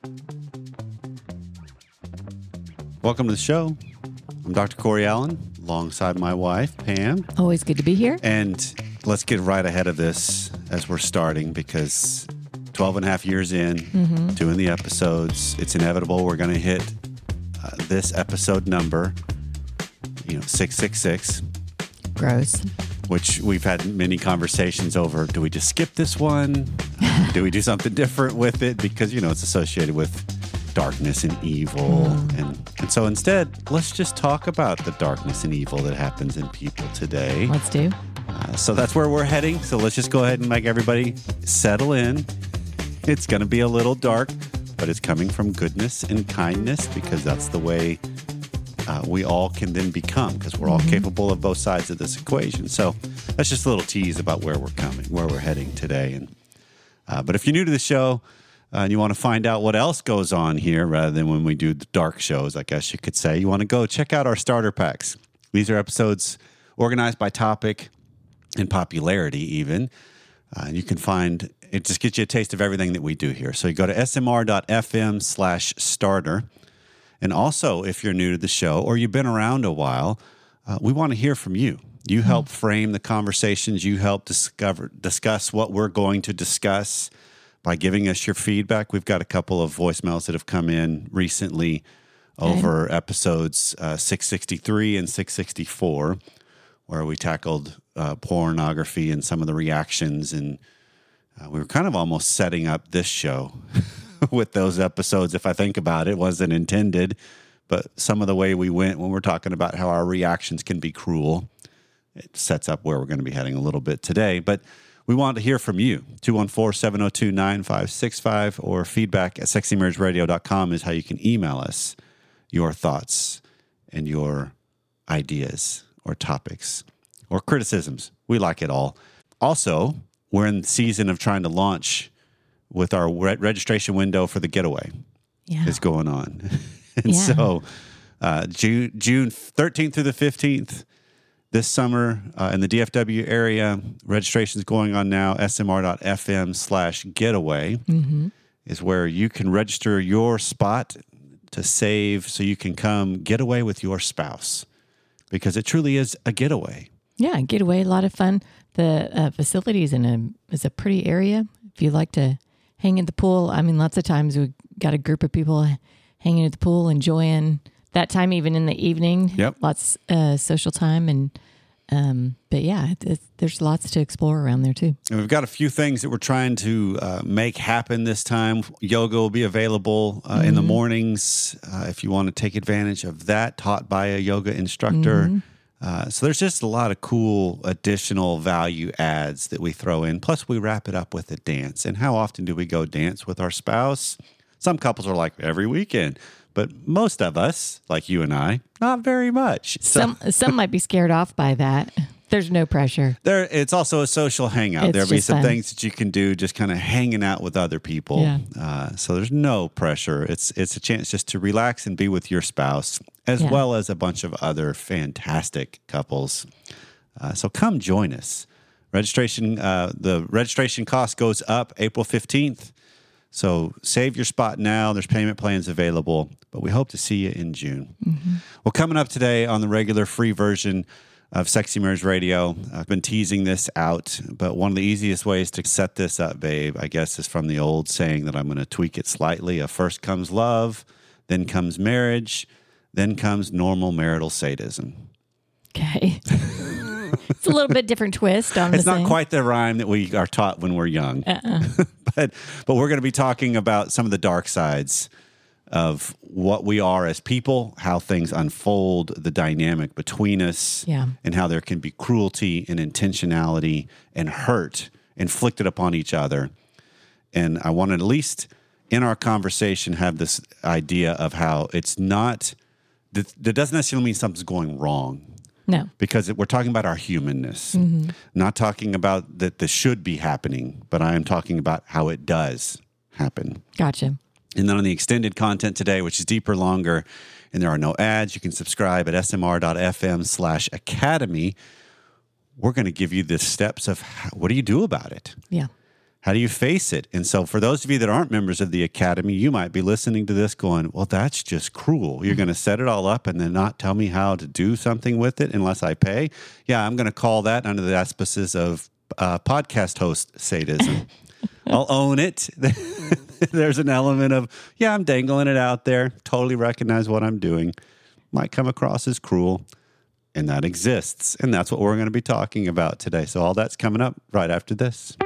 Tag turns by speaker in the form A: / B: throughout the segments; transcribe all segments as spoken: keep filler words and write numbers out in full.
A: Welcome to the show. I'm Doctor Corey Allen, alongside my wife, Pam.
B: Always good to be here.
A: And let's get right ahead of this as we're starting, because twelve and a half years in, mm-hmm. doing the episodes, it's inevitable we're going to hit uh, this episode number, you know, six six six.
B: Gross.
A: Which we've had many conversations over. Do we just skip this one? Do we do something different with it? Because, you know, it's associated with darkness and evil. Mm. And, and so instead, let's just talk about the darkness and evil that happens in people today.
B: Let's do.
A: Uh, so that's where we're heading. So let's just go ahead and make everybody settle in. It's going to be a little dark, but it's coming from goodness and kindness, because that's the way uh, we all can then become, because we're all mm-hmm. capable of both sides of this equation. So that's just a little tease about where we're coming, where we're heading today. And uh, but if you're new to the show uh, and you want to find out what else goes on here rather than when we do the dark shows, I guess you could say, you want to go check out our starter packs. These are episodes organized by topic and popularity even. Uh, you can find, it just gets you a taste of everything that we do here. So you go to smr.fm slash starter. And also, if you're new to the show or you've been around a while, uh, we want to hear from you. You mm-hmm. help frame the conversations. You help discover discuss what we're going to discuss by giving us your feedback. We've got a couple of voicemails that have come in recently okay. over episodes uh, six sixty-three and six sixty-four, where we tackled uh, pornography and some of the reactions. And uh, we were kind of almost setting up this show with those episodes. If I think about it, it wasn't intended, but some of the way we went when we're talking about how our reactions can be cruel, it sets up where we're going to be heading a little bit today. But we want to hear from you. two one four, seven oh two, nine five six five or feedback at sexy marriage radio dot com is how you can email us your thoughts and your ideas or topics or criticisms. We like it all. Also, we're in the season of trying to launch with our re- registration window for the getaway.
B: Yeah.
A: Is going on. and
B: yeah.
A: so uh, June, June thirteenth through the fifteenth this summer uh, in the D F W area, registration is going on now. smr.fm slash getaway mm-hmm. is where you can register your spot to save so you can come get away with your spouse, because it truly is a getaway.
B: Yeah, getaway, a lot of fun. The uh, facilities in a is a pretty area. If you like to hang in the pool, I mean, lots of times we got a group of people hanging at the pool, enjoying that time, even in the evening.
A: Yep,
B: lots uh, social time, and um, but yeah, it, there's lots to explore around there too.
A: And we've got a few things that we're trying to uh, make happen this time. Yoga will be available uh, mm-hmm. in the mornings uh, if you want to take advantage of that, taught by a yoga instructor. Mm-hmm. Uh, so there's just a lot of cool additional value adds that we throw in. Plus, we wrap it up with a dance. And how often do we go dance with our spouse? Some couples are like every weekend, but most of us, like you and I, not very much. So,
B: some some might be scared off by that. There's no pressure.
A: There, it's also a social hangout.
B: It's
A: There'll be some
B: fun.
A: things that you can do just kind of hanging out with other people.
B: Yeah.
A: Uh, so there's no pressure. It's it's a chance just to relax and be with your spouse, as
B: yeah.
A: well as a bunch of other fantastic couples. Uh, so come join us. Registration, uh, the registration cost goes up April fifteenth. So save your spot now. There's payment plans available, but we hope to see you in June. Mm-hmm. Well, coming up today on the regular free version of Sexy Marriage Radio, I've been teasing this out, but one of the easiest ways to set this up, babe, I guess, is from the old saying that I'm going to tweak it slightly. Uh, first comes love, then comes marriage, then comes normal marital sadism.
B: Okay. It's a little bit different twist on the
A: It's not
B: thing.
A: quite the rhyme that we are taught when we're young. Uh-uh. but but we're going to be talking about some of the dark sides of what we are as people, how things unfold, the dynamic between us,
B: yeah.
A: and how there can be cruelty and intentionality and hurt inflicted upon each other. And I want to at least in our conversation have this idea of how it's not, that, that doesn't necessarily mean something's going wrong.
B: No.
A: Because we're talking about our humanness,
B: mm-hmm.
A: not talking about that this should be happening, but I am talking about how it does happen.
B: Gotcha.
A: And then on the extended content today, which is deeper, longer, and there are no ads, you can subscribe at smr.fm slash academy. We're going to give you the steps of how, what do you do about it?
B: Yeah.
A: How do you face it? And so for those of you that aren't members of the Academy, you might be listening to this going, well, that's just cruel. You're going to set it all up and then not tell me how to do something with it unless I pay? Yeah, I'm going to call that under the auspices of uh, podcast host sadism. I'll own it. There's an element of, yeah, I'm dangling it out there. Totally recognize what I'm doing. Might come across as cruel. And that exists. And that's what we're going to be talking about today. So all that's coming up right after this.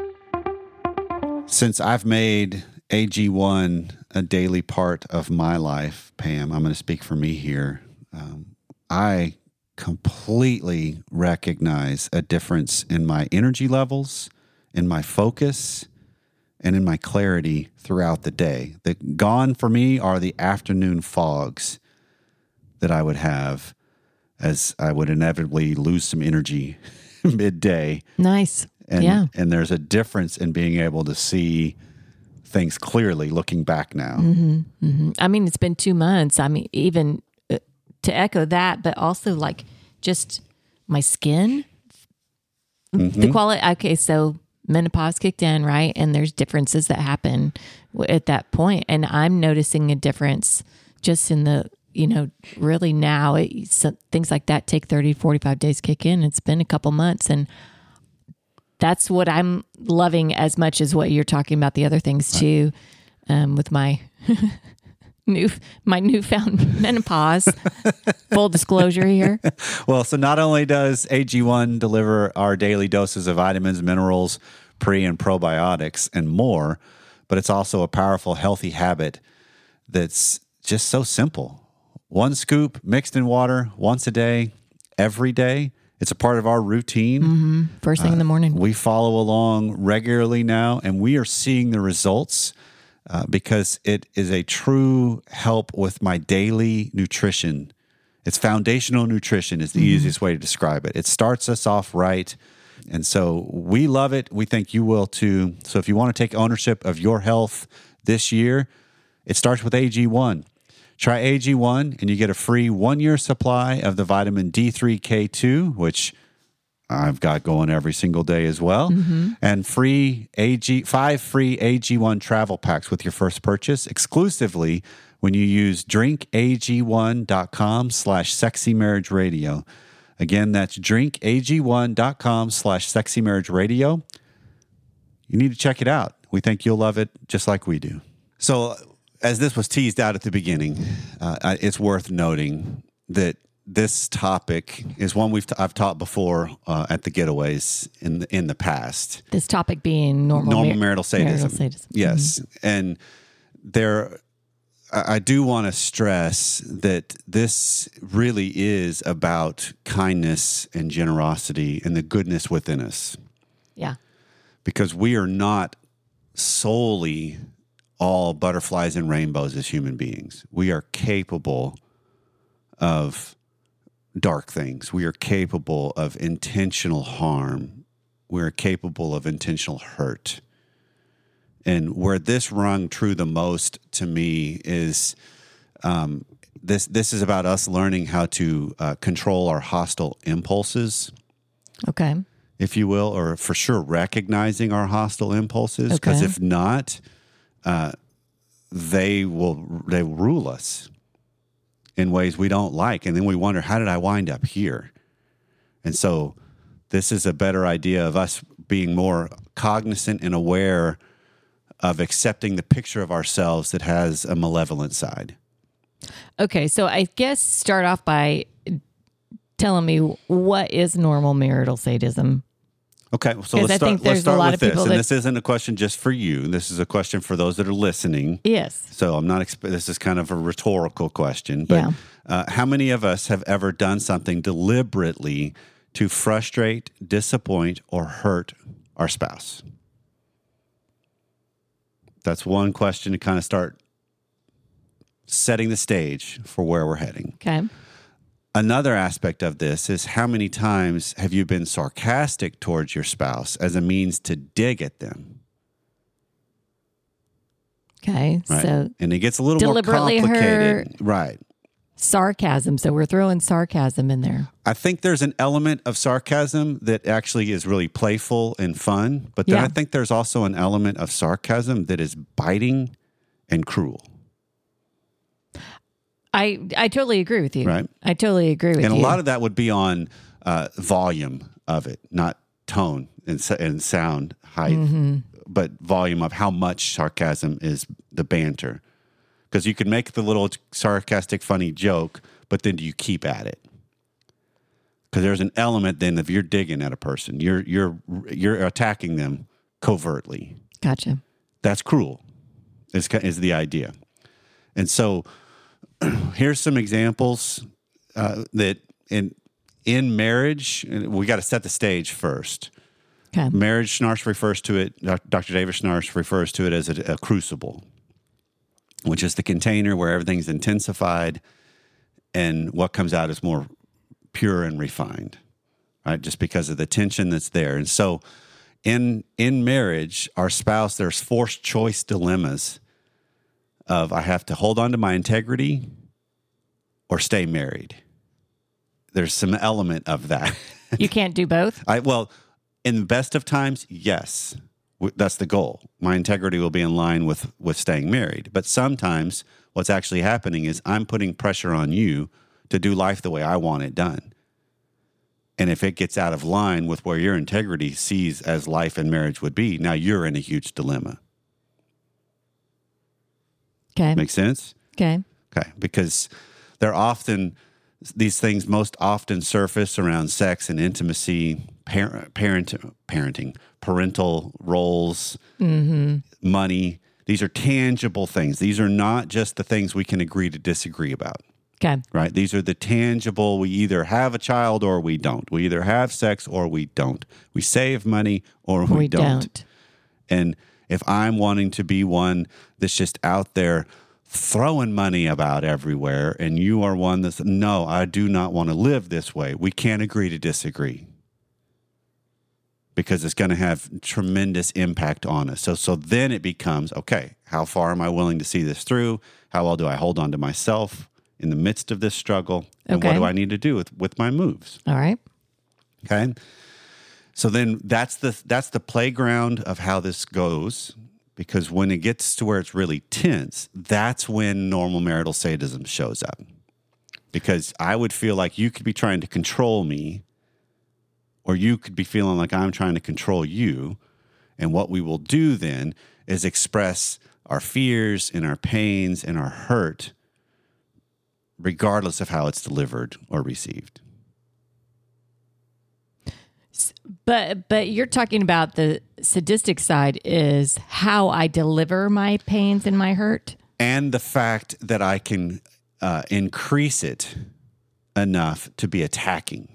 A: Since I've made A G one a daily part of my life, Pam, I'm going to speak for me here. Um, I completely recognize a difference in my energy levels, in my focus, and in my clarity throughout the day. The gone for me are the afternoon fogs that I would have as I would inevitably lose some energy midday.
B: Nice.
A: And,
B: yeah.
A: and there's a difference in being able to see things clearly looking back now.
B: Mm-hmm, mm-hmm. I mean, it's been two months. I mean, even uh, to echo that, but also like just my skin, mm-hmm. the quality. Okay, so menopause kicked in, right? And there's differences that happen at that point. And I'm noticing a difference just in the, you know, really now it, so things like that take thirty, forty-five days to kick in. It's been a couple months, and that's what I'm loving as much as what you're talking about the other things too, um, with my new my newfound menopause. Full disclosure here.
A: Well, so not only does A G one deliver our daily doses of vitamins, minerals, pre and probiotics, and more, but it's also a powerful, healthy habit that's just so simple. One scoop mixed in water once a day, every day. It's a part of our routine.
B: Mm-hmm. First thing uh, in the morning.
A: We follow along regularly now, and we are seeing the results uh, because it is a true help with my daily nutrition. It's foundational nutrition is the mm-hmm. easiest way to describe it. It starts us off right, and so we love it. We think you will too. So if you want to take ownership of your health this year, it starts with A G one. Try A G one, and you get a free one-year supply of the vitamin D three K two, which I've got going every single day as well, mm-hmm. and free A G five free A G one travel packs with your first purchase exclusively when you use drinkag1.com slash sexy marriage radio. Again, that's drinkag1.com slash sexy marriage radio. You need to check it out. We think you'll love it just like we do. So, as this was teased out at the beginning, uh, it's worth noting that this topic is one we've t- I've taught before uh, at the getaways in the, in the past.
B: This topic being normal,
A: normal
B: mar-
A: marital sadism.
B: Marital sadism.
A: Yes, mm-hmm. And there, I, I do want to stress that this really is about kindness and generosity and the goodness within us.
B: Yeah,
A: because we are not solely all butterflies and rainbows as human beings. We are capable of dark things. We are capable of intentional harm. We are capable of intentional hurt. And where this rung true the most to me is um, this this is about us learning how to uh, control our hostile impulses.
B: Okay.
A: If you will, or for sure recognizing our hostile impulses. Because
B: okay.
A: if not, Uh, they will they will rule us in ways we don't like, and then we wonder, how did I wind up here? And so this is a better idea of us being more cognizant and aware of accepting the picture of ourselves that has a malevolent side.
B: Okay, so I guess start off by telling me, what is normal marital sadism?
A: Okay, so let's
B: I
A: start,
B: think there's
A: let's start
B: a lot
A: with
B: of people
A: this.
B: that...
A: And this isn't a question just for you. This is a question for those that are listening.
B: Yes.
A: So I'm not. Exp- this is kind of a rhetorical question. But
B: yeah.
A: uh, how many of us have ever done something deliberately to frustrate, disappoint, or hurt our spouse? That's one question to kind of start setting the stage for where we're heading.
B: Okay.
A: Another aspect of this is, how many times have you been sarcastic towards your spouse as a means to dig at them?
B: Okay,
A: right?
B: so
A: and it gets a little more
B: deliberately
A: complicated,
B: hurt,
A: right?
B: sarcasm. So we're throwing sarcasm in there.
A: I think there's an element of sarcasm that actually is really playful and fun. But then
B: Yeah.
A: I think there's also an element of sarcasm that is biting and cruel.
B: I I totally agree with you.
A: Right.
B: I totally agree with
A: And
B: you.
A: a lot of that would be on uh, volume of it, not tone and, s- and sound height,
B: Mm-hmm.
A: but volume of how much sarcasm is the banter. Because you can make the little sarcastic, funny joke, but then do you keep at it? Because there's an element then of you're digging at a person, you're you're you're attacking them covertly.
B: Gotcha.
A: That's cruel. Is is the idea, and so here's some examples uh, that in in marriage we got to set the stage first.
B: Okay.
A: Marriage, Schnarch refers to it. Doctor David Schnarch refers to it as a, a crucible, which is the container where everything's intensified, and what comes out is more pure and refined, right? Just because of the tension that's there. And so in in marriage, our spouse, there's forced choice dilemmas of I have to hold on to my integrity or stay married. There's some element of that.
B: You can't do both?
A: I well, in the best of times, yes. W- That's the goal. My integrity will be in line with with staying married. But sometimes what's actually happening is I'm putting pressure on you to do life the way I want it done. And if it gets out of line with where your integrity sees as life and marriage would be, now you're in a huge dilemma.
B: Okay.
A: Make sense?
B: Okay.
A: Okay. Because they're often, these things most often surface around sex and intimacy, parent, parent parenting, parental roles, money. These are tangible things. These are not just the things we can agree to disagree about.
B: Okay.
A: Right? These are the tangible, we either have a child or we don't. We either have sex or we don't. We save money or we,
B: We
A: don't.
B: don't.
A: And if I'm wanting to be one that's just out there throwing money about everywhere, and you are one that's, no, I do not want to live this way, we can't agree to disagree. Because it's going to have tremendous impact on us. So so then it becomes, okay, how far am I willing to see this through? How well do I hold on to myself in the midst of this struggle? And what
B: Okay.
A: do I need to do with, with my moves?
B: All right.
A: Okay. So then that's the that's the playground of how this goes. Because when it gets to where it's really tense, that's when normal marital sadism shows up. Because I would feel like you could be trying to control me, or you could be feeling like I'm trying to control you. And what we will do then is express our fears and our pains and our hurt, regardless of how it's delivered or received.
B: But but you're talking about the sadistic side is how I deliver my pains and my hurt.
A: And the fact that I can uh, increase it enough to be attacking.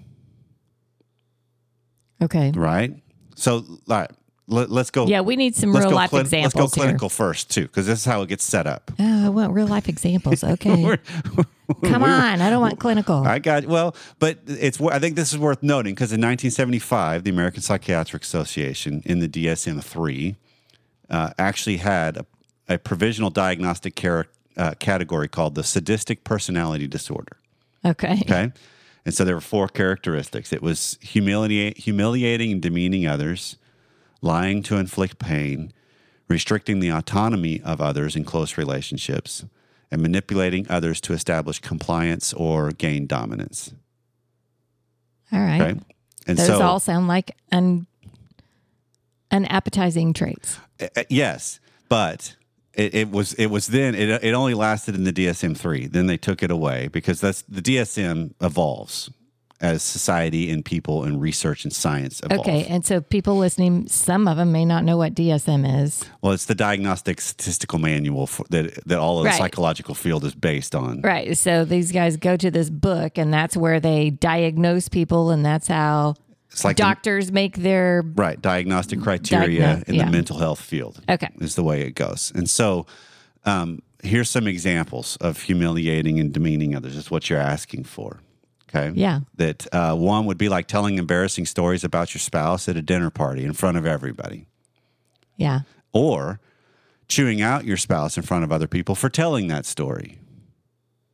B: Okay.
A: Right? So like, let, let's go.
B: Yeah, we need some
A: let's
B: real
A: go
B: life
A: clin-
B: examples
A: Let's go
B: here.
A: clinical first, too, because this is how it gets set up.
B: Oh, I want real life examples. Okay. Come on. I don't want clinical.
A: I got well, but it's. I think this is worth noting because in nineteen seventy-five, the American Psychiatric Association in the D S M three uh, actually had a, a provisional diagnostic care, uh, category called the sadistic personality disorder.
B: Okay.
A: Okay, and so there were four characteristics. It was humiliate, humiliating and demeaning others, lying to inflict pain, restricting the autonomy of others in close relationships, and manipulating others to establish compliance or gain dominance.
B: All right.
A: Okay, and
B: Those
A: so
B: all sound like un, unappetizing traits.
A: uh, yes, but it, it was it was then it it only lasted in the D S M three. Then they took it away because that's the D S M evolves as society and people and research and science evolve.
B: Okay. And so people listening, some of them may not know what D S M is.
A: Well, it's the diagnostic statistical manual for, that that all of the
B: Right.
A: psychological field is based on.
B: Right. So these guys go to this book and that's where they diagnose people and that's how
A: It's like the-
B: doctors make their
A: right diagnostic criteria
B: Diagno-
A: in
B: yeah.
A: the mental health field.
B: Okay.
A: Is the way it goes. And so um, here's some examples of humiliating and demeaning others. Is what you're asking for. Okay.
B: Yeah.
A: That uh, one would be like telling embarrassing stories about your spouse at a dinner party in front of everybody,
B: yeah.
A: or chewing out your spouse in front of other people for telling that story.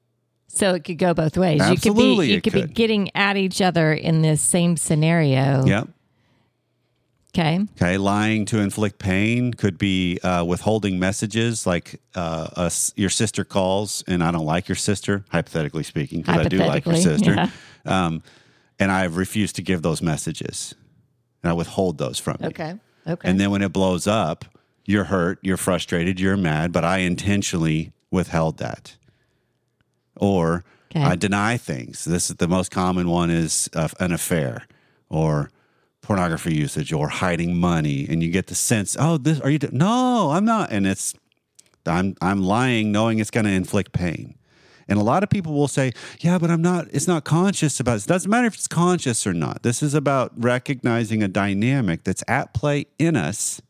B: So it could go both ways.
A: Absolutely,
B: you
A: it
B: could be you could,
A: could.
B: be getting at each other in this same scenario.
A: Yep.
B: Okay.
A: Okay, lying to inflict pain could be uh, withholding messages, like uh, us, your sister calls, and I don't like your sister, hypothetically speaking, because I do like your sister,
B: yeah.
A: um, and I refuse to give those messages, and I withhold those from you.
B: Okay. Okay.
A: And then when it blows up, you're hurt, you're frustrated, you're mad, but I intentionally withheld that. Or
B: Okay.
A: I deny things. This is the most common one is uh, an affair, or pornography usage, or hiding money, and you get the sense, oh, this are you? Do-? No, I'm not, and it's I'm I'm lying, knowing it's going to inflict pain. And a lot of people will say, yeah, but I'm not. It's not conscious about it. It doesn't matter if it's conscious or not. This is about recognizing a dynamic that's at play in us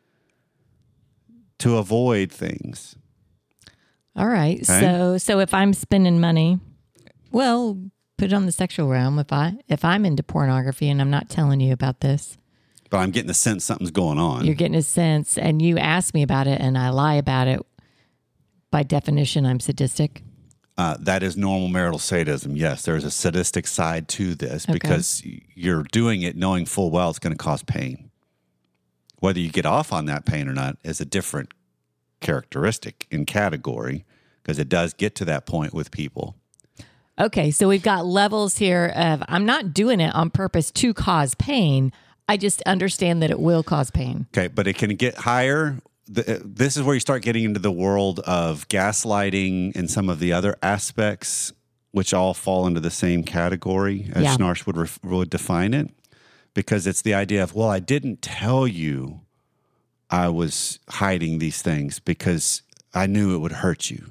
A: to avoid things.
B: All right.
A: Okay.
B: So so if I'm spending money, well, put it on the sexual realm. If I if I'm into pornography and I'm not telling you about this,
A: But I'm getting the sense something's going on.
B: you're getting a sense, and you ask me about it, and I lie about it. By definition, I'm sadistic.
A: Uh, that is normal marital sadism. Yes, there's a sadistic side to this
B: Okay.
A: because you're doing it knowing full well it's going to cause pain. Whether you get off on that pain or not is a different characteristic in category, because it does get to that point with people.
B: Okay, so we've got levels here of I'm not doing it on purpose to cause pain. I just understand that it will cause pain.
A: Okay, but it can get higher. The, this is where you start getting into the world of gaslighting and some of the other aspects, which all fall into the same category as
B: Yeah.
A: Schnarch would ref, would define it, because it's the idea of, well, I didn't tell you I was hiding these things because I knew it would hurt you.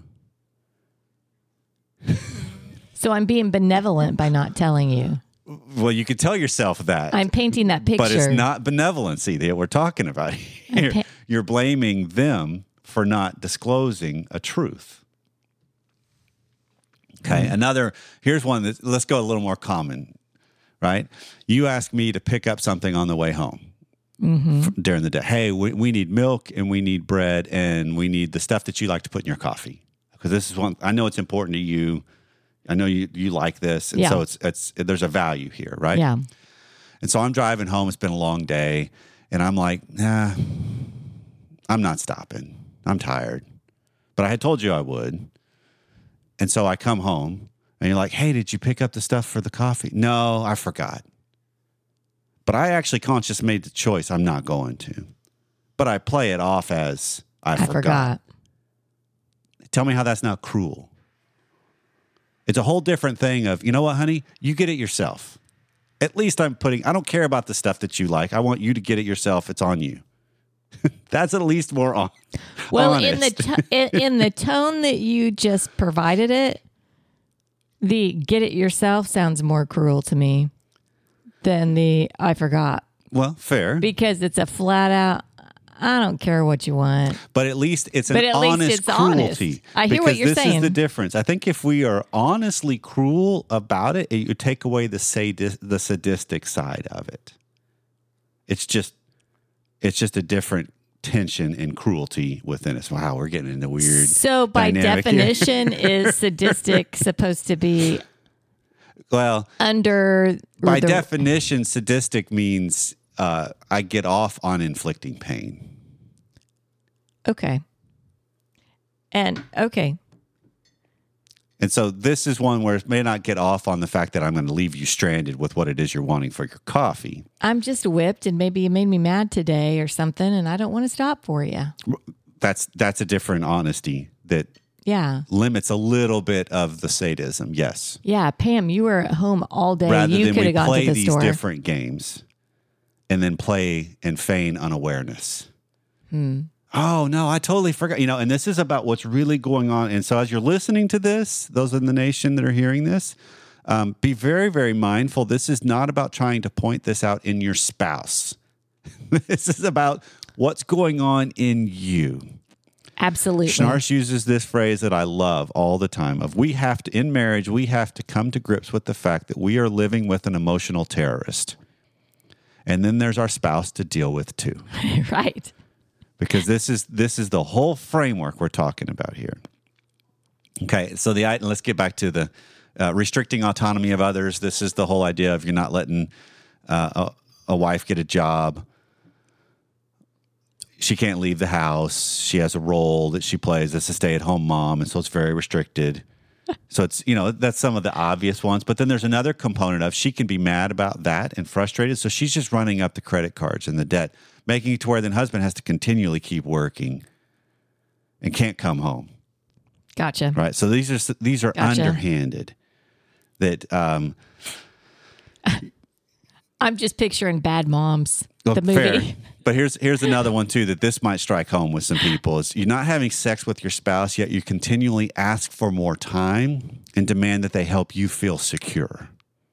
B: So I'm being benevolent by not telling you.
A: Well, you could tell yourself that.
B: I'm painting that picture.
A: But it's not benevolency that we're talking about here.
B: pa-
A: You're blaming them for not disclosing a truth. Okay,
B: Mm-hmm.
A: another, here's one that, let's go a little more common, right? You ask me to pick up something on the way home
B: Mm-hmm.
A: f- during the day. Hey, we, we need milk and we need bread and we need the stuff that you like to put in your coffee. Because this is one, I know it's important to you. I know you, you like this. And
B: Yeah.
A: so it's, it's, there's a value here, right?
B: Yeah.
A: And so I'm driving home. It's been a long day. And I'm like, nah, I'm not stopping. I'm tired. But I had told you I would. And so I come home and you're like, hey, did you pick up the stuff for the coffee? No, I forgot. But I actually consciously made the choice. I'm not going to. But I play it off as I,
B: I
A: forgot.
B: forgot.
A: Tell me how that's not cruel. It's a whole different thing of, you know what, honey? You get it yourself. At least I'm putting, I don't care about the stuff that you like. I want you to get it yourself. It's on you. That's at least more on,
B: Well,
A: honest.
B: in the to- in, in the tone that you just provided it, the get it yourself sounds more cruel to me than the I forgot,
A: Well, fair.
B: because it's a flat out I don't care what you want.
A: But at least it's an
B: But at least
A: honest
B: it's honest.
A: cruelty.
B: I hear what
A: because
B: you're
A: this
B: saying.
A: is the difference. I think if we are honestly cruel about it, it would take away the sadis- the sadistic side of it. It's just it's just a different tension and cruelty within us. Wow, we're getting into weird.
B: So by
A: dynamic here.
B: definition, is sadistic supposed to be
A: Well,
B: under or
A: by
B: the-
A: definition, sadistic means uh, I get off on inflicting pain.
B: Okay. And okay.
A: And so this is one where it may not get off on the fact that I'm going to leave you stranded with what it is you're wanting for your coffee.
B: I'm just whipped and maybe you made me mad today or something and I don't want to stop for you.
A: That's that's a different honesty that
B: Yeah.
A: limits a little bit of the sadism. Yes.
B: Yeah, Pam, you were at home all day.
A: Rather
B: you
A: than
B: could
A: we
B: have gone
A: play
B: to the
A: these
B: store.
A: different games and then play and feign unawareness.
B: Hmm.
A: Oh, no, I totally forgot. You know, and this is about what's really going on. And so as you're listening to this, those in the nation that are hearing this, um, be very, very mindful. This is not about trying to point this out in your spouse. This is about what's going on in you.
B: Absolutely.
A: Schnarch uses this phrase that I love all the time of we have to, in marriage, we have to come to grips with the fact that we are living with an emotional terrorist. And then there's our spouse to deal with too.
B: Right.
A: Because this is this is the whole framework we're talking about here. Okay, so the let's get back to the uh, restricting autonomy of others. This is the whole idea of you're not letting uh, a, a wife get a job. She can't leave the house. She has a role that she plays as a stay-at-home mom, and so it's very restricted. So it's, you know, that's some of the obvious ones. But then there's another component of she can be mad about that and frustrated. So she's just running up the credit cards and the debt, making it to where the husband has to continually keep working and can't come home.
B: Gotcha.
A: Right. So these are these are
B: Gotcha.
A: underhanded. That um,
B: I'm just picturing Bad Moms,
A: well,
B: the movie.
A: fair. But here's here's another one too that this might strike home with some people is you're not having sex with your spouse yet you continually ask for more time and demand that they help you feel secure.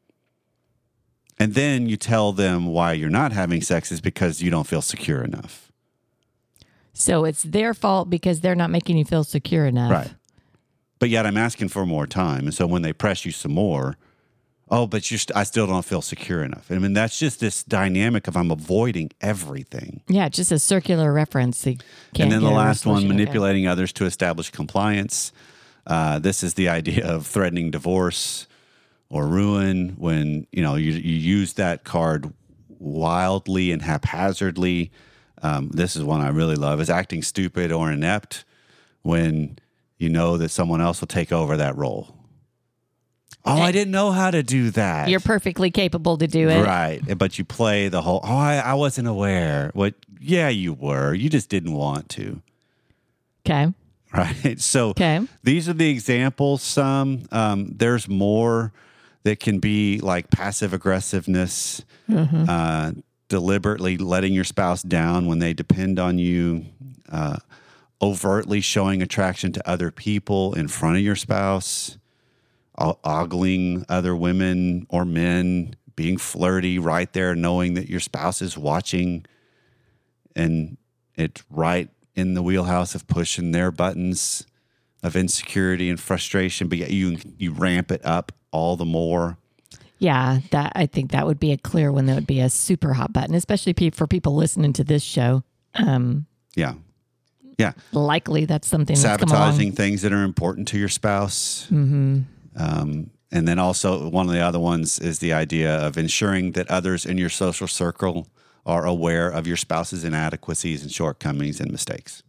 A: And then you tell them why you're not having sex is because you don't feel secure enough.
B: So it's their fault because they're not making you feel secure enough.
A: Right. But yet I'm asking for more time. And so when they press you some more, oh, but you st- I still don't feel secure enough. I mean, that's just this dynamic of I'm avoiding everything.
B: Yeah, just a circular reference. You can't
A: And then the
B: get a
A: last one,
B: resolution.
A: manipulating others to establish compliance. Uh, this is the idea of threatening divorce or ruin when, you know, you, you use that card wildly and haphazardly. Um, this is one I really love, is acting stupid or inept when you know that someone else will take over that role. Oh, I didn't know how to do that.
B: You're perfectly capable to do it.
A: Right. But you play the whole, oh, I, I wasn't aware. What? Yeah, you were. You just didn't want to.
B: Okay.
A: Right. So
B: Okay.
A: these are the examples. Some, um, there's more that can be like passive aggressiveness,
B: Mm-hmm.
A: uh, deliberately letting your spouse down when they depend on you, uh, overtly showing attraction to other people in front of your spouse, ogling other women or men, being flirty right there, knowing that your spouse is watching, and it's right in the wheelhouse of pushing their buttons of insecurity and frustration, but yet you you ramp it up all the more.
B: Yeah, that I think that would be a clear one. That would be a super hot button, especially pe- for people listening to this show. Um,
A: Yeah. Yeah.
B: likely that's something that's come
A: Sabotaging
B: along.
A: things that are important to your spouse.
B: Mm-hmm.
A: Um, and then also one of the other ones is the idea of ensuring that others in your social circle are aware of your spouse's inadequacies and shortcomings and mistakes.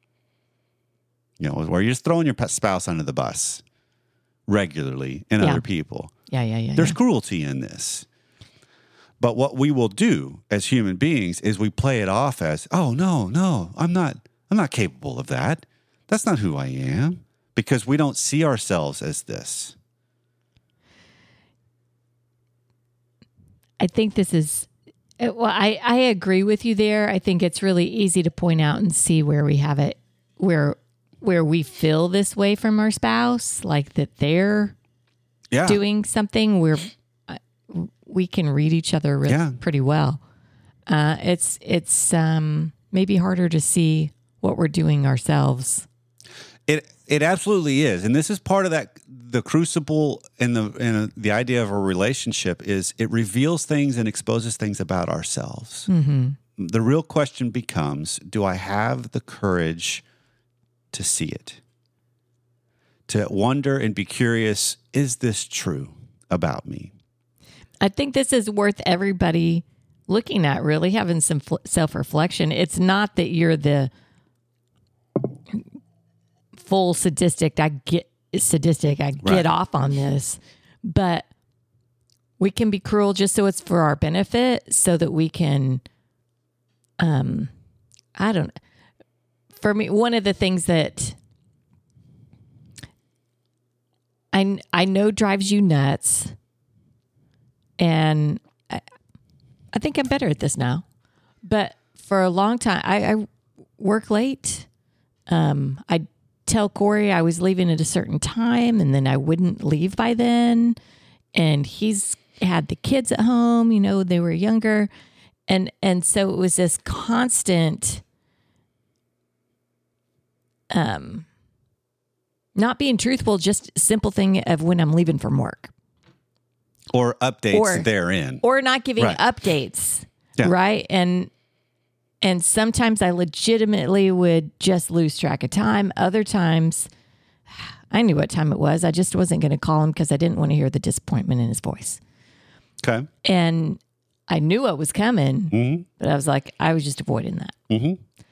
A: You know, where you're just throwing your spouse under the bus regularly in
B: Yeah.
A: other people.
B: Yeah, yeah, yeah.
A: There's
B: yeah.
A: cruelty in this. But what we will do as human beings is we play it off as, oh, no, no, I'm not, I'm not capable of that. That's not who I am, because we don't see ourselves as this.
B: I think this is, uh, well, I, I agree with you there. I think it's really easy to point out and see where we have it, where where we feel this way from our spouse, like that they're
A: Yeah.
B: doing something where uh, we can read each other really,
A: Yeah.
B: pretty well. Uh, it's it's um, maybe harder to see what we're doing ourselves.
A: It it absolutely is, and this is part of that. The crucible and the and the idea of a relationship is it reveals things and exposes things about ourselves.
B: Mm-hmm.
A: The real question becomes: do I have the courage to see it? To wonder and be curious: is this true about me?
B: I think this is worth everybody looking at, really having some fl- self-reflection. It's not that you're the full sadistic, I get sadistic, I get
A: Right.
B: off on this, but we can be cruel just so it's for our benefit, so that we can, um, I don't, for me, one of the things that I, I know drives you nuts, and I, I think I'm better at this now, but for a long time, I, I work late. Um, I tell Corey I was leaving at a certain time, and then I wouldn't leave by then. And he's had the kids at home, you know, they were younger. And, and so it was this constant, um, not being truthful, just simple thing of when I'm leaving from work.
A: Or updates
B: Or-
A: therein.
B: Or not giving
A: Right.
B: updates.
A: Yeah.
B: Right. And and sometimes I legitimately would just lose track of time. Other times, I knew what time it was. I just wasn't going to call him because I didn't want to hear the disappointment in his voice.
A: Okay.
B: And I knew what was coming,
A: Mm-hmm.
B: but I was like, I was just avoiding that.
A: Mm-hmm.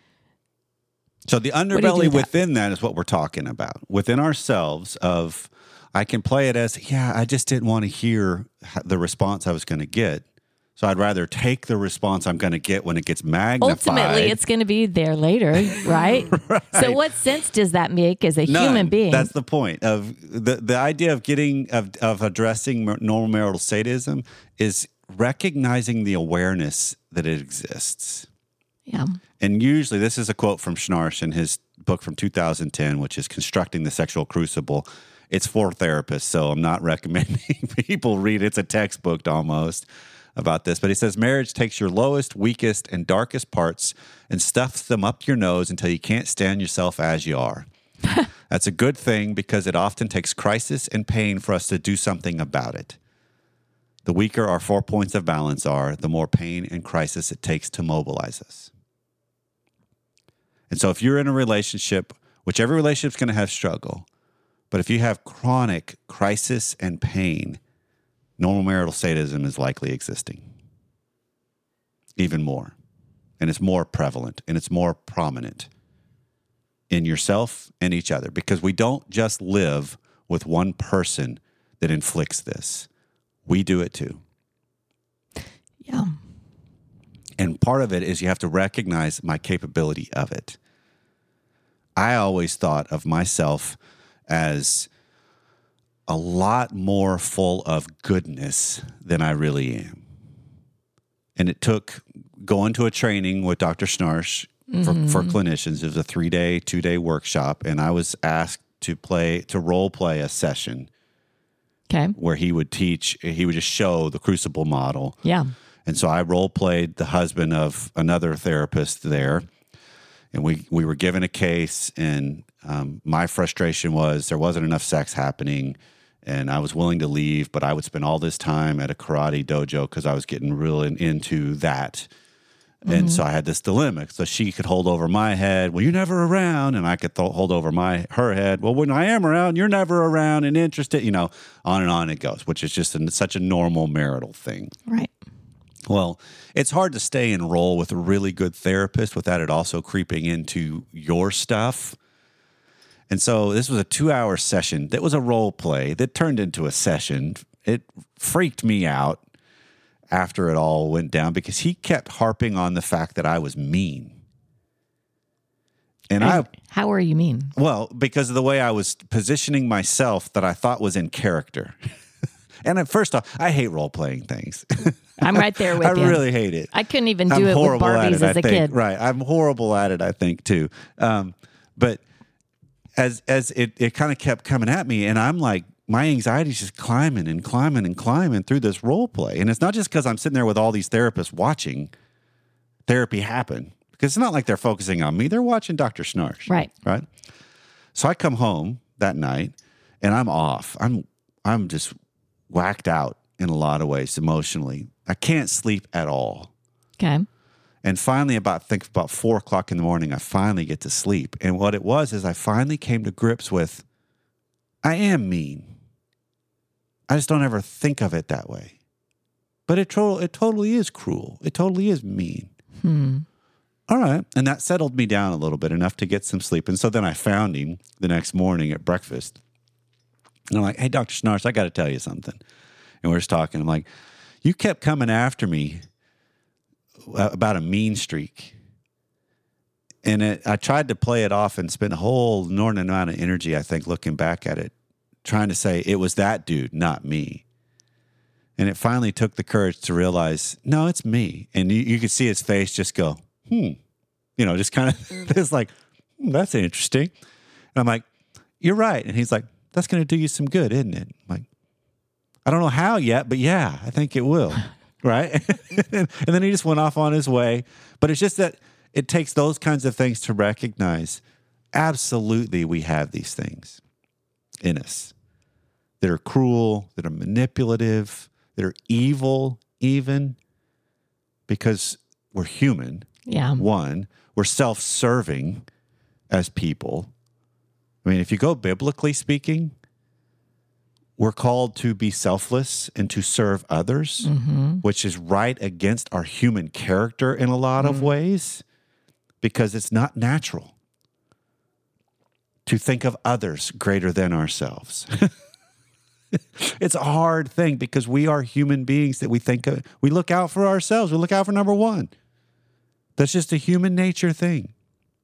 A: So the
B: do you do
A: underbelly
B: with that?
A: within that is what we're talking about. Within ourselves of, I can play it as, yeah, I just didn't want to hear the response I was going to get. So I'd rather take the response I'm going to get when it gets magnified.
B: Ultimately, it's going to be there later, right?
A: Right.
B: So what sense does that make as a
A: None.
B: human being?
A: That's the point of the, the idea of getting, of, of addressing normal marital sadism is recognizing the awareness that it exists.
B: Yeah.
A: And usually, this is a quote from Schnarch in his book from two thousand ten, which is Constructing the Sexual Crucible. It's for therapists, so I'm not recommending people read it. It's a textbook almost about this. But he says, marriage takes your lowest, weakest, and darkest parts and stuffs them up your nose until you can't stand yourself as you are. That's a good thing because it often takes crisis and pain for us to do something about it. The weaker our four points of balance are, the more pain and crisis it takes to mobilize us. And so if you're in a relationship, which every relationship's going to have struggle, but if you have chronic crisis and pain, normal marital sadism is likely existing. Even more. And it's more prevalent and it's more prominent in yourself and each other because we don't just live with one person that inflicts this. We do it too.
B: Yeah.
A: And part of it is you have to recognize my capability of it. I always thought of myself as a lot more full of goodness than I really am. And it took going to a training with Doctor Schnarch for, mm-hmm. for clinicians. It was a three-day, two-day workshop, and I was asked to play, to role play a session.
B: Okay.
A: Where he would teach, he would just show the crucible model.
B: Yeah.
A: And so I role played the husband of another therapist there. And we, we were given a case, and um, my frustration was there wasn't enough sex happening, and I was willing to leave, but I would spend all this time at a karate dojo because I was getting really into that. Mm-hmm. And so I had this dilemma. So she could hold over my head, well, you're never around, and I could th- hold over my her head, well, when I am around, you're never around and interested, you know, on and on it goes, which is just a, such a normal marital thing.
B: Right.
A: Well, it's hard to stay in role with a really good therapist without it also creeping into your stuff. And so this was a two-hour session that was a role play that turned into a session. It freaked me out after it all went down because he kept harping on the fact that I was mean. And I,
B: how are you mean?
A: Well, because of the way I was positioning myself that I thought was in character. And at first off, I hate role-playing things.
B: I'm right there with
A: I
B: you.
A: I really hate it.
B: I couldn't even do
A: I'm
B: it with Barbies
A: it,
B: as
A: I
B: a
A: think.
B: kid.
A: Right. I'm horrible at it, I think, too. Um, but as as it, it kind of kept coming at me, and I'm like, my anxiety's just climbing and climbing and climbing through this role play. And it's not just because I'm sitting there with all these therapists watching therapy happen. Because it's not like they're focusing on me. They're watching Doctor Schnarch.
B: Right.
A: Right. So I come home that night, and I'm off. I'm I'm just whacked out in a lot of ways emotionally. I can't sleep at all.
B: Okay.
A: And finally, about I think about four o'clock in the morning, I finally get to sleep. And what it was is I finally came to grips with, I am mean. I just don't ever think of it that way. But it, to- it totally is cruel. It totally is mean.
B: Hmm.
A: All right. And that settled me down a little bit, enough to get some sleep. And so then I found him the next morning at breakfast. And I'm like, hey, Doctor Schnarch, I got to tell you something. And we're just talking. I'm like, you kept coming after me about a mean streak. And it, I tried to play it off and spend a whole inordinate amount of energy, I think, looking back at it, trying to say it was that dude, not me. And it finally took the courage to realize, no, it's me. And you, you could see his face just go, hmm. You know, just kind of, it's like, hmm, that's interesting. And I'm like, you're right. And he's like, that's going to do you some good, isn't it? I'm like, I don't know how yet, but yeah, I think it will. Right? And then he just went off on his way. But it's just that it takes those kinds of things to recognize, absolutely, we have these things in us that are cruel, that are manipulative, that are evil even, because we're human.
B: Yeah.
A: One, we're self-serving as people. I mean, if you go biblically speaking, we're called to be selfless and to serve others, mm-hmm. which is right against our human character in a lot mm-hmm. of ways, because it's not natural to think of others greater than ourselves. It's a hard thing because we are human beings that we think of, we look out for ourselves. We look out for number one. That's just a human nature thing.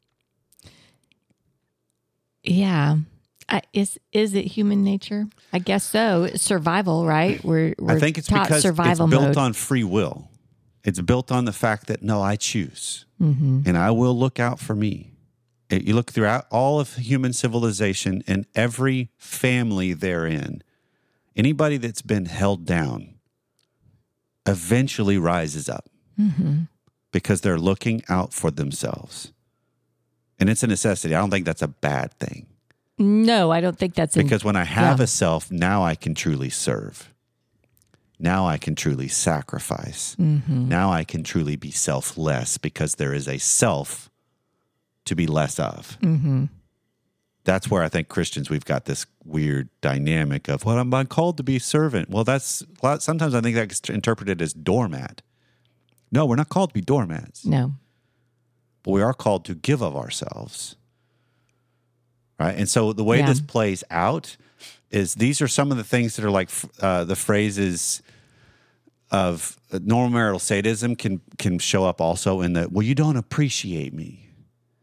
B: Yeah. I, is is it human nature? I guess so. It's survival, right? We're, we're
A: I think it's
B: taught
A: because
B: survival
A: it's built
B: mode.
A: on free will. It's built on the fact that, no, I choose.
B: Mm-hmm.
A: And I will look out for me. It, you look throughout all of human civilization and every family therein, anybody that's been held down eventually rises up
B: mm-hmm.
A: because they're looking out for themselves. And it's a necessity. I don't think that's a bad thing.
B: No, I don't think that's a,
A: because when I have
B: yeah.
A: a self, now I can truly serve. Now I can truly sacrifice.
B: Mm-hmm.
A: Now I can truly be selfless because there is a self to be less of.
B: Mm-hmm.
A: That's where I think Christians, we've got this weird dynamic of, well, I'm called to be servant. Well, that's, sometimes I think that's interpreted as doormat. No, we're not called to be doormats.
B: No.
A: But we are called to give of ourselves. Right? And so the way
B: yeah.
A: this plays out is these are some of the things that are like uh, the phrases of uh, normal marital sadism can can show up also in the, well, you don't appreciate me.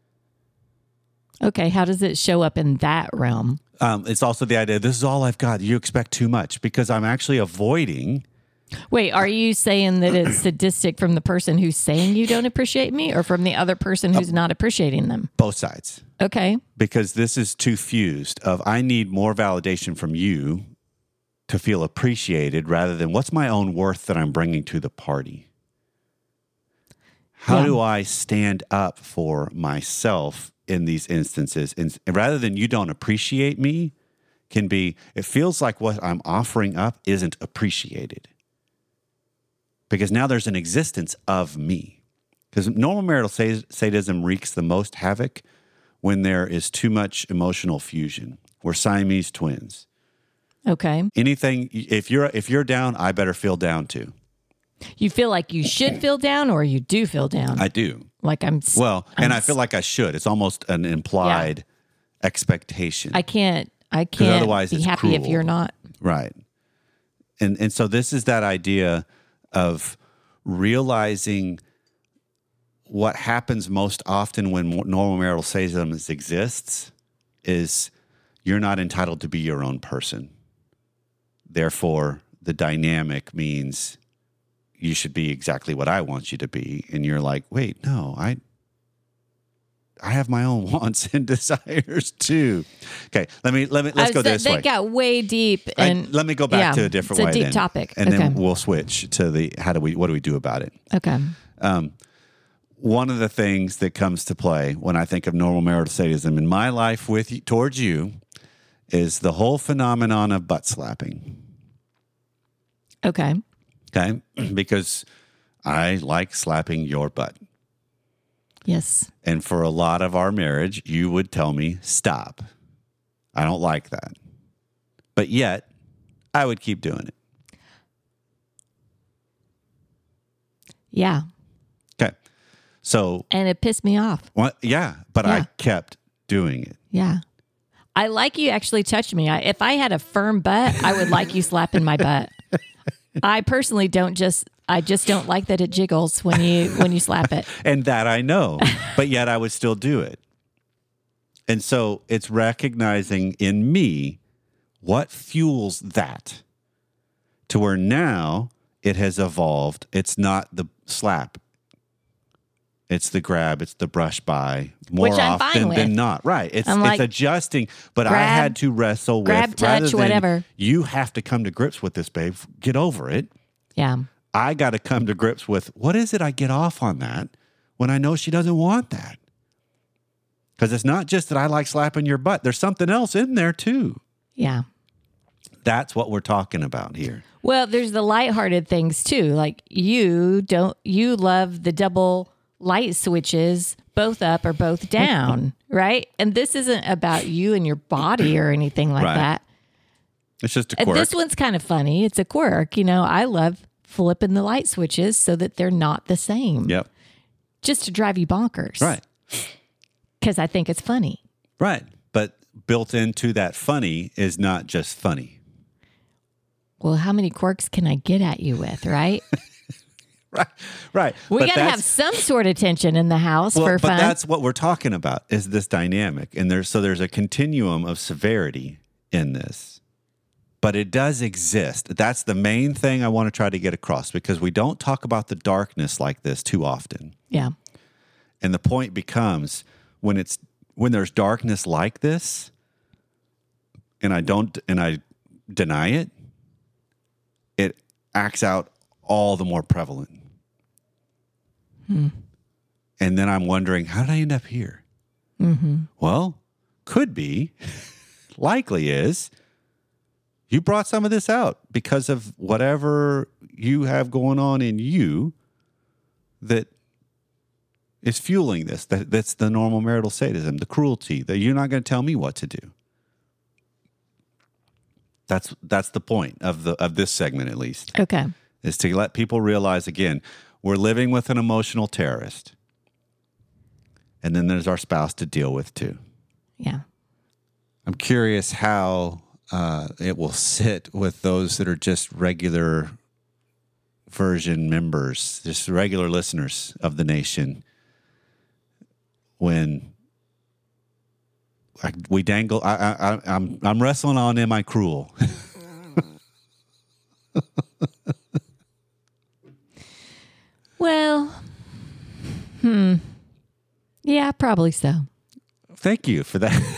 B: Okay, how does it show up in that realm?
A: Um, it's also the idea, this is all I've got. You expect too much because I'm actually avoiding.
B: Wait, are you saying that it's sadistic from the person who's saying you don't appreciate me or from the other person who's uh, not appreciating them?
A: Both sides.
B: Okay.
A: Because this is too fused of I need more validation from you to feel appreciated rather than what's my own worth that I'm bringing to the party. How yeah. do I stand up for myself in these instances? And rather than you don't appreciate me, can be, it feels like what I'm offering up isn't appreciated. Because now there's an existence of me. Because normal marital sadism wreaks the most havoc when there is too much emotional fusion. We're Siamese twins.
B: Okay.
A: Anything, if you're if you're down, I better feel down too.
B: You feel like you should feel down or you do feel down?
A: I do.
B: Like I'm...
A: Well,
B: I'm,
A: and I feel like I should. It's almost an implied yeah. expectation.
B: I can't, I can't
A: otherwise
B: be
A: it's
B: happy
A: cruel.
B: If you're not.
A: Right. And and so this is that idea of realizing what happens most often when normal marital sadism exists is you're not entitled to be your own person. Therefore, the dynamic means you should be exactly what I want you to be. And you're like, wait, no, I I have my own wants and desires too. Okay, let me let me let's go this
B: they
A: way.
B: They got way deep, and
A: I, let me go back
B: yeah,
A: to a different
B: it's
A: way.
B: a deep
A: then,
B: topic,
A: and
B: okay.
A: then we'll switch to the how do we what do we do about it?
B: Okay.
A: Um, one of the things that comes to play when I think of normal marital sadism in my life with you, towards you is the whole phenomenon of butt slapping.
B: Okay.
A: Okay, because I like slapping your butt.
B: Yes.
A: And for a lot of our marriage, you would tell me, stop. I don't like that. But yet, I would keep doing it.
B: Yeah.
A: Okay. So.
B: And it pissed me off.
A: Well, yeah, but
B: yeah.
A: I kept doing it.
B: Yeah. I like you actually touched me. I, if I had a firm butt, I would like you slapping my butt. I personally don't just... I just don't like that it jiggles when you when you slap it.
A: And that I know, but yet I would still do it. And so it's recognizing in me what fuels that to where now it has evolved. It's not the slap. It's the grab. It's the brush by more
B: Which I'm
A: often
B: fine with.
A: than not. Right. It's,
B: I'm
A: it's
B: like,
A: adjusting, but
B: grab,
A: I had to wrestle
B: grab,
A: with
B: touch,
A: rather than
B: whatever.
A: You have to come to grips with this, babe. Get over it.
B: Yeah.
A: I got to come to grips with what is it I get off on that when I know she doesn't want that? Because it's not just that I like slapping your butt. There's something else in there too.
B: Yeah.
A: That's what we're talking about here.
B: Well, there's the lighthearted things too. Like you don't, you love the double light switches, both up or both down, right? And this isn't about you and your body or anything like
A: Right.
B: that.
A: It's just a
B: And
A: quirk.
B: this one's kind of funny. It's a quirk. You know, I love flipping the light switches so that they're not the same.
A: Yep.
B: Just to drive you bonkers.
A: Right.
B: Because I think it's funny.
A: Right. But built into that funny is not just funny.
B: Well, how many quirks can I get at you with, right?
A: Right. Right.
B: We
A: But
B: got to
A: that's-
B: have some sort of tension in the house
A: well,
B: for
A: but
B: fun.
A: that's what we're talking about is this dynamic. And there's so there's a continuum of severity in this. But it does exist. That's the main thing I want to try to get across because we don't talk about the darkness like this too often.
B: Yeah.
A: And the point becomes when it's when there's darkness like this, and I don't and I deny it, it acts out all the more prevalent.
B: Hmm.
A: And then I'm wondering, how did I end up here?
B: Mm-hmm.
A: Well, could be, likely is, you brought some of this out because of whatever you have going on in you that is fueling this. That, that's the normal marital sadism, the cruelty, that you're not going to tell me what to do. That's that's the point of the of this segment, at least,
B: Okay.
A: is to let people realize, again, we're living with an emotional terrorist. And then there's our spouse to deal with, too.
B: Yeah.
A: I'm curious how uh, it will sit with those that are just regular version members, just regular listeners of the nation. When I, we dangle, I, I, I'm I'm wrestling on, am I cruel?
B: Well, hmm. Yeah, probably so.
A: Thank you for that.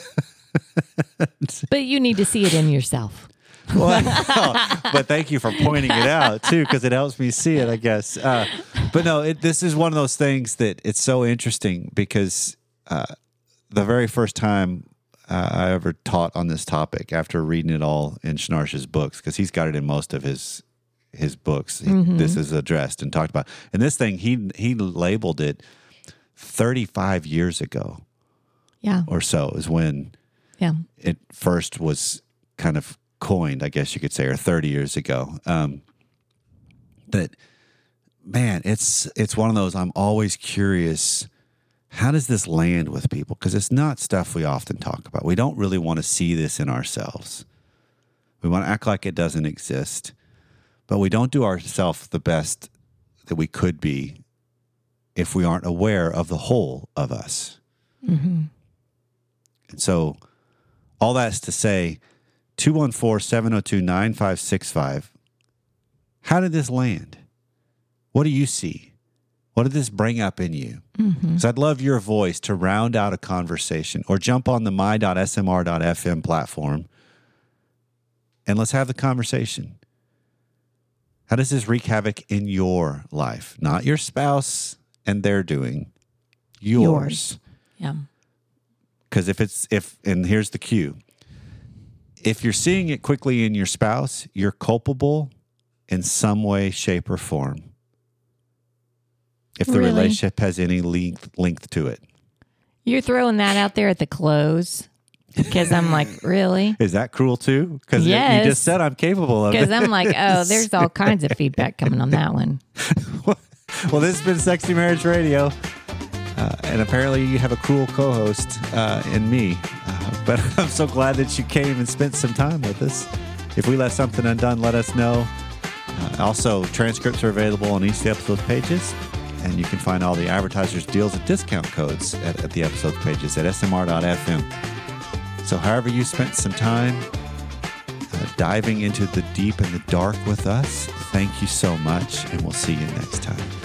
B: But you need to see it in yourself.
A: Well, no, but thank you for pointing it out too, because it helps me see it, I guess. Uh, but no, it, this is one of those things that it's so interesting because uh, the very first time uh, I ever taught on this topic, after reading it all in Schnarch's books, because he's got it in most of his his books, he,
B: Mm-hmm.
A: this is addressed and talked about. And this thing, he he labeled it thirty-five years ago
B: Yeah.
A: or so is when
B: Yeah.
A: it first was kind of coined, I guess you could say, or thirty years ago. Um, that, man, it's it's one of those, I'm always curious, how does this land with people? Because it's not stuff we often talk about. We don't really want to see this in ourselves. We want to act like it doesn't exist, but we don't do ourselves the best that we could be if we aren't aware of the whole of us.
B: Mm-hmm.
A: And so all that's to say, two one four, seven oh two, nine five six five. How did this land? What do you see? What did this bring up in you?
B: Mm-hmm.
A: Because I'd love your voice to round out a conversation, or jump on the my dot s m r dot f m platform and let's have the conversation. How does this wreak havoc in your life? Not your spouse and their doing, yours.
B: Yours. Yeah.
A: Because if it's, if, and here's the cue. If you're seeing it quickly in your spouse, you're culpable in some way, shape, or form. If the
B: Really?
A: relationship has any length, length to it.
B: You're throwing that out there at the close because I'm like, really?
A: Is that cruel too? Because
B: Yes.
A: you just said I'm capable of it.
B: Because I'm like, oh, there's all kinds of feedback coming on that one.
A: Well, this has been Sexy Marriage Radio. Uh, and apparently you have a cruel co-host uh, in me. Uh, but I'm so glad that you came and spent some time with us. If we left something undone, let us know. Uh, also, transcripts are available on each of the episode pages. And you can find all the advertisers' deals and discount codes at, at the episode pages at s m r dot f m. So however you spent some time uh, diving into the deep and the dark with us, thank you so much. And we'll see you next time.